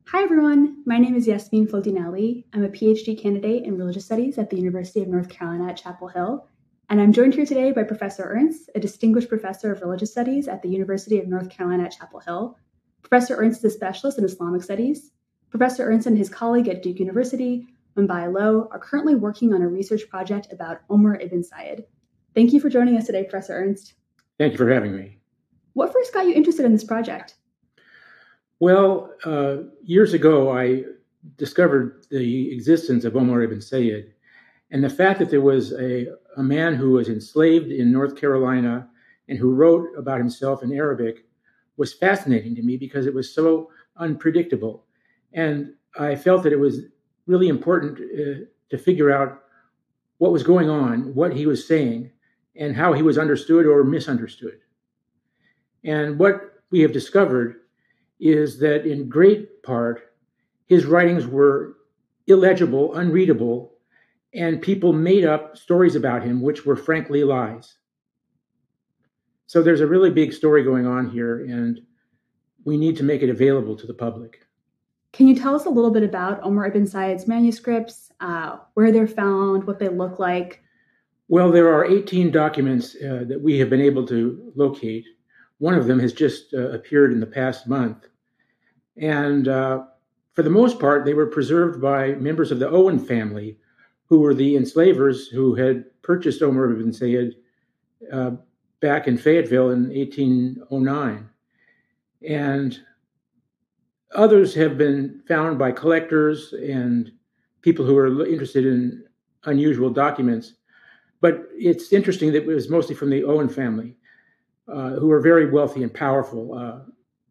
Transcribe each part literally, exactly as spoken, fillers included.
Hi, everyone. My name is Yasmin Faldinelli. I'm a PhD candidate in religious studies at the University of North Carolina at Chapel Hill. And I'm joined here today by Professor Ernst, a distinguished professor of religious studies at the University of North Carolina at Chapel Hill. Professor Ernst is a specialist in Islamic studies. Professor Ernst and his colleague at Duke University, Mumbai Lo, are currently working on a research project about Omar ibn Said. Thank you for joining us today, Professor Ernst. Thank you for having me. What first got you interested in this project? Well, uh, years ago, I discovered the existence of Omar ibn Said, and the fact that there was a, a man who was enslaved in North Carolina and who wrote about himself in Arabic was fascinating to me because it was so unpredictable. And I felt that it was really important uh, to figure out what was going on, what he was saying, and how he was understood or misunderstood. And what we have discovered is that in great part, his writings were illegible, unreadable, and people made up stories about him, which were frankly lies. So there's a really big story going on here, and we need to make it available to the public. Can you tell us a little bit about Omar ibn Said's manuscripts, uh, where they're found, what they look like? Well, there are eighteen documents uh, that we have been able to locate. One of them has just uh, appeared in the past month. And uh, for the most part, they were preserved by members of the Owen family, who were the enslavers who had purchased Omar ibn Said uh, back in Fayetteville in eighteen oh nine. And others have been found by collectors and people who are interested in unusual documents. But it's interesting that it was mostly from the Owen family, uh, who are very wealthy and powerful. Uh,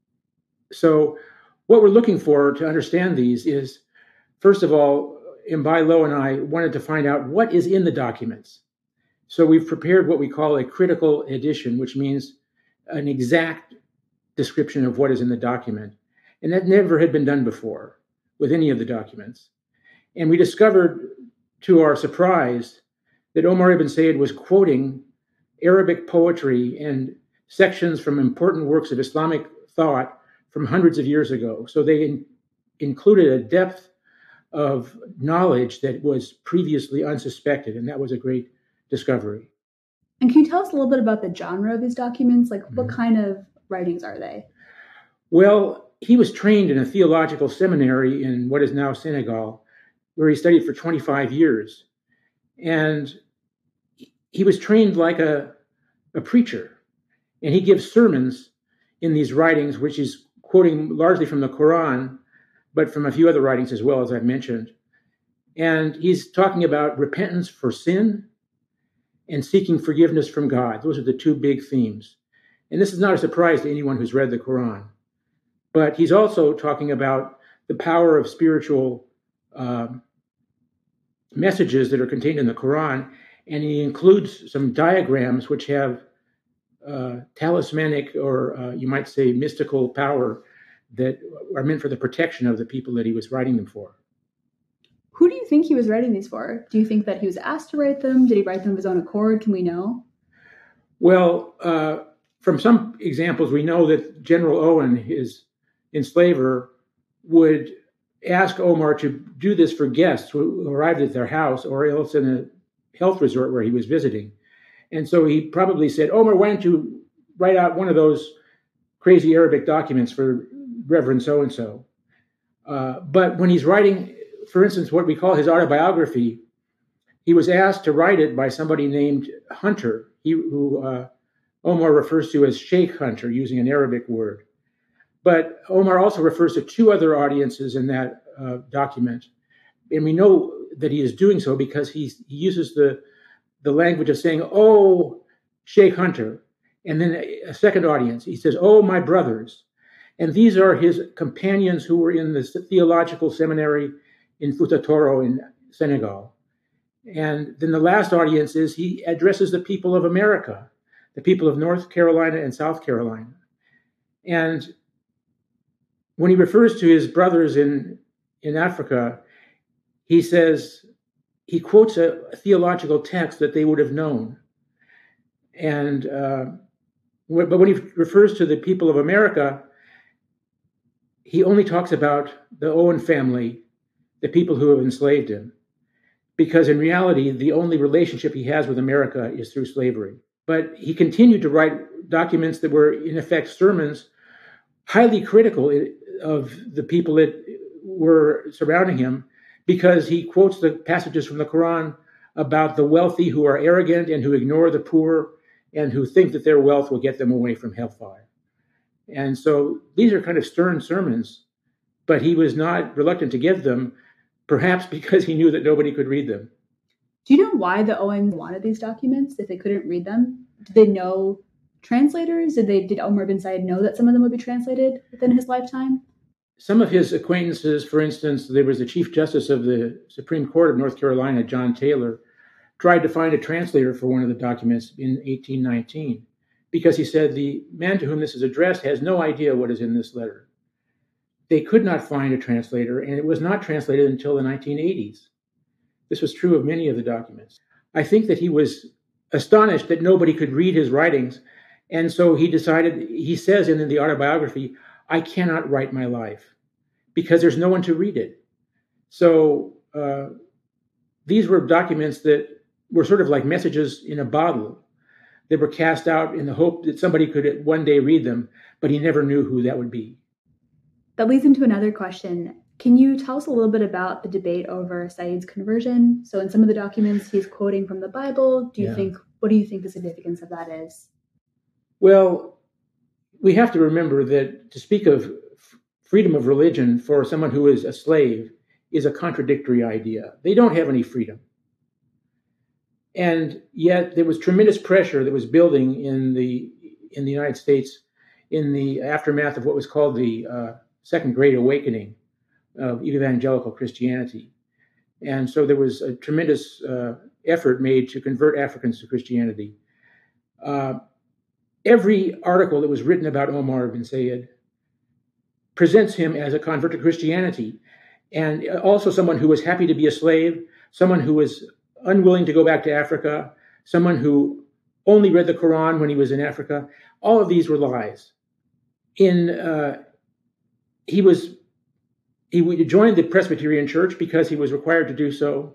so what we're looking for to understand these is, first of all, Mumbai Lo and I wanted to find out what is in the documents. So we've prepared what we call a critical edition, which means an exact description of what is in the document. And that never had been done before with any of the documents. And we discovered, to our surprise, that Omar ibn Said was quoting Arabic poetry and sections from important works of Islamic thought from hundreds of years ago. So they in, included a depth of knowledge that was previously unsuspected, and that was a great discovery. And can you tell us a little bit about the genre of his documents? Like, what mm-hmm. kind of writings are they? Well, he was trained in a theological seminary in what is now Senegal, where he studied for twenty-five years. And he was trained like a, a preacher. And he gives sermons in these writings, which he's quoting largely from the Quran, but from a few other writings as well, as I've mentioned. And he's talking about repentance for sin and seeking forgiveness from God. Those are the two big themes. And this is not a surprise to anyone who's read the Quran. But he's also talking about the power of spiritual uh, messages that are contained in the Quran. And he includes some diagrams which have uh, talismanic or uh, you might say mystical power that are meant for the protection of the people that he was writing them for. Who do you think he was writing these for? Do you think that he was asked to write them? Did he write them of his own accord? Can we know? Well, uh, from some examples, we know that General Owen, his enslaver, would ask Omar to do this for guests who arrived at their house or else in a health resort where he was visiting. And so he probably said, Omar, why don't you write out one of those crazy Arabic documents for Reverend so-and-so. Uh, but when he's writing, for instance, what we call his autobiography, he was asked to write it by somebody named Hunter, he, who uh, Omar refers to as Sheikh Hunter, using an Arabic word. But Omar also refers to two other audiences in that uh, document. And we know that he is doing so because he's, he uses the, the language of saying, oh, Sheikh Hunter. And then a, a second audience, he says, oh, my brothers. And these are his companions who were in the theological seminary in Fouta Toro in Senegal. And then the last audience is he addresses the people of America, the people of North Carolina and South Carolina. And when he refers to his brothers in, in Africa, he says, he quotes a, a theological text that they would have known. And, uh, but when he refers to the people of America, he only talks about the Owen family, the people who have enslaved him, because in reality, the only relationship he has with America is through slavery. But he continued to write documents that were, in effect, sermons, highly critical of the people that were surrounding him, because he quotes the passages from the Quran about the wealthy who are arrogant and who ignore the poor and who think that their wealth will get them away from hellfire. And so these are kind of stern sermons, but he was not reluctant to give them, perhaps because he knew that nobody could read them. Do you know why the Owens wanted these documents if they couldn't read them? Did they know translators? Did they did Omar bin Said know that some of them would be translated within his lifetime? Some of his acquaintances, for instance, there was the Chief Justice of the Supreme Court of North Carolina, John Taylor, tried to find a translator for one of the documents in eighteen nineteen, because he said the man to whom this is addressed has no idea what is in this letter. They could not find a translator, and it was not translated until the nineteen eighties. This was true of many of the documents. I think that he was astonished that nobody could read his writings, and so he decided, he says in the autobiography, I cannot write my life because there's no one to read it. So uh, these were documents that were sort of like messages in a bottle. They were cast out in the hope that somebody could one day read them, but he never knew who that would be. That leads into another question. Can you tell us a little bit about the debate over Said's conversion? So in some of the documents, he's quoting from the Bible. Do you Yeah. think, what do you think the significance of that is? Well, we have to remember that to speak of f- freedom of religion for someone who is a slave is a contradictory idea. They don't have any freedom. And yet there was tremendous pressure that was building in the in the United States in the aftermath of what was called the uh, Second Great Awakening of evangelical Christianity. And so there was a tremendous uh, effort made to convert Africans to Christianity. Uh, every article that was written about Omar bin Said presents him as a convert to Christianity, and also someone who was happy to be a slave, someone who was unwilling to go back to Africa, someone who only read the Quran when he was in Africa. All of these were lies. In uh, he was he joined the Presbyterian Church because he was required to do so,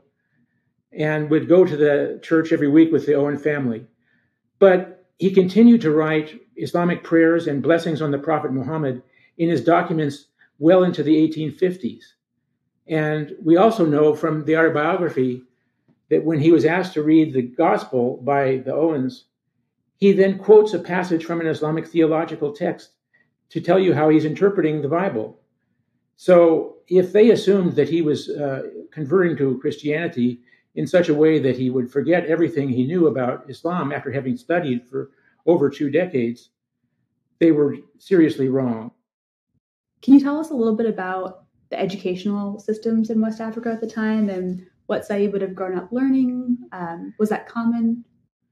and would go to the church every week with the Owen family. But he continued to write Islamic prayers and blessings on the Prophet Muhammad in his documents well into the eighteen fifties. And we also know from the autobiography that when he was asked to read the gospel by the Owens, he then quotes a passage from an Islamic theological text to tell you how he's interpreting the Bible. So if they assumed that he was uh, converting to Christianity in such a way that he would forget everything he knew about Islam after having studied for over two decades, they were seriously wrong. Can you tell us a little bit about the educational systems in West Africa at the time and what Said would have grown up learning? Um, was that common?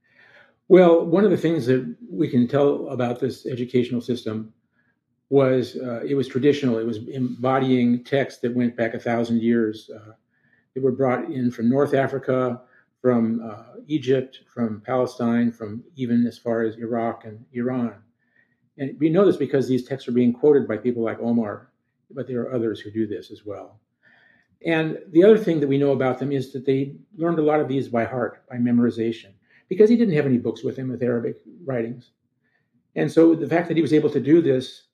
Well, one of the things that we can tell about this educational system was uh, it was traditional. It was embodying texts that went back a thousand years. Uh, they were brought in from North Africa, from uh, Egypt, from Palestine, from even as far as Iraq and Iran. And we know this because these texts are being quoted by people like Omar, but there are others who do this as well. And the other thing that we know about them is that they learned a lot of these by heart, by memorization, because he didn't have any books with him with Arabic writings. And so the fact that he was able to do this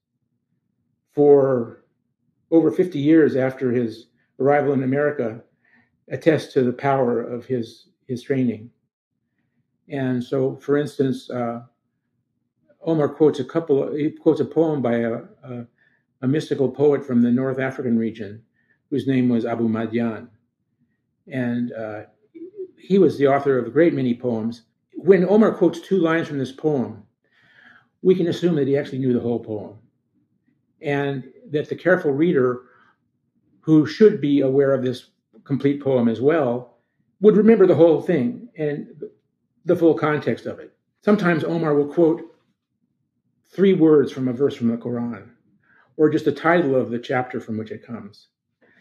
for over fifty years after his arrival in America attests to the power of his, his training. And so, for instance, uh, Omar quotes a couple, he quotes a poem by a, a, a mystical poet from the North African region, whose name was Abu Madian. And uh, he was the author of a great many poems. When Omar quotes two lines from this poem, we can assume that he actually knew the whole poem, and that the careful reader, who should be aware of this complete poem as well, would remember the whole thing and the full context of it. Sometimes Omar will quote three words from a verse from the Quran, or just the title of the chapter from which it comes.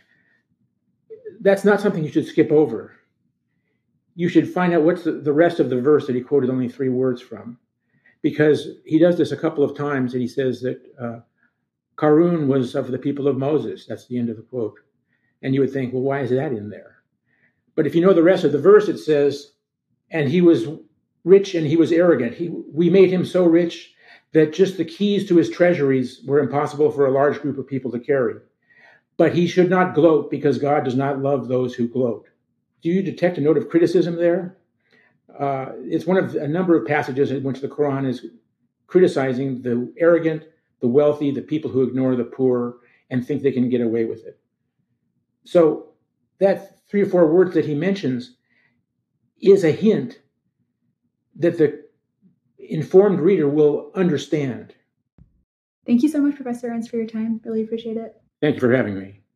That's not something you should skip over. You should find out what's the, the rest of the verse that he quoted only three words from, because he does this a couple of times, and he says that uh, Qarun was of the people of Moses. That's the end of the quote. And you would think, well, why is that in there? But if you know the rest of the verse, it says, and he was rich and he was arrogant. He, we made him so rich that just the keys to his treasuries were impossible for a large group of people to carry. But he should not gloat, because God does not love those who gloat. Do you detect a note of criticism there? Uh, it's one of a number of passages in which the Quran is criticizing the arrogant, the wealthy, the people who ignore the poor and think they can get away with it. So that three or four words that he mentions is a hint that the informed reader will understand. Thank you so much, Professor Ernst, for your time. Really appreciate it. Thank you for having me.